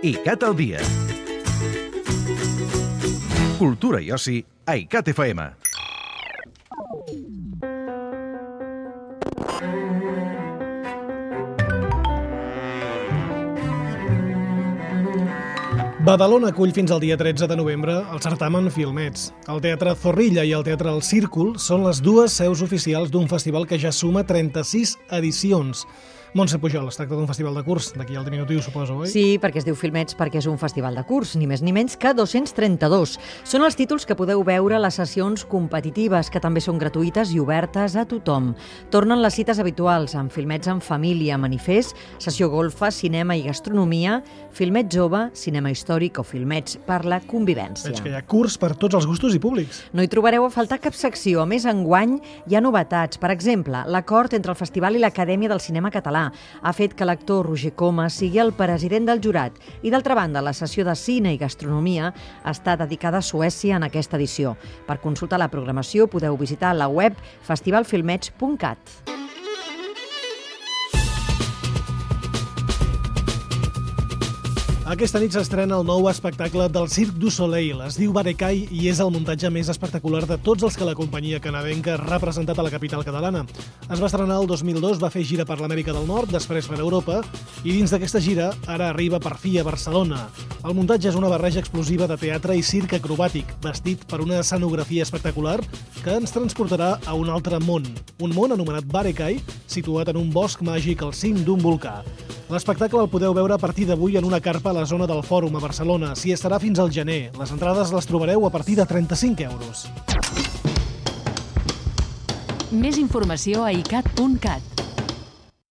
ICAT al dia. Cultura i oci a ICAT FM. Badalona acull fins al dia 13 de novembre el certamen Filmets. El Teatre Zorrilla i el Teatre El Círcul són les dues seus oficials d'un festival que ja suma 36 edicions. Montse Pujol, es tracta d'un festival de curs, d'aquí al diminutiu, suposo, oi? Sí, perquè es diu Filmets perquè és un festival de curs, ni més ni menys que 232. Són els títols que podeu veure a les sessions competitives, que també són gratuïtes i obertes a tothom. Tornen les cites habituals, amb Filmets en família, manifest, sessió golfa, cinema i gastronomia, Filmets jove, cinema històric o Filmets per la convivència. Veig que hi ha curs per tots els gustos i públics. No hi trobareu a faltar cap secció. A més, enguany hi ha novetats. Per exemple, l'acord entre el Festival i l'Acadèmia del Cinema Català ha fet que l'actor Roger Comas sigui el president del jurat. I d'altra banda, la sessió de cine i gastronomia està dedicada a Suècia en aquesta edició. Per consultar la programació podeu visitar la web festivalfilmets.cat. Aquesta nit s'estrena el nou espectacle del Cirque du Soleil. Es diu Barekai i és el muntatge més espectacular de tots els que la companyia canadenca ha representat a la capital catalana. Es va estrenar el 2002, va fer gira per l'Amèrica del Nord, després per Europa, i dins d'aquesta gira ara arriba per fi a Barcelona. El muntatge és una barreja explosiva de teatre i circ acrobàtic, vestit per una escenografia espectacular que ens transportarà a un altre món. Un món anomenat Barekai, situat en un bosc màgic al cim d'un volcà. L'espectacle el podeu veure a partir d'avui en una carpa a la zona del Fòrum a Barcelona. S'hi estarà fins al gener. Les entrades les trobareu a partir de 35 euros. Més informació a icat.cat.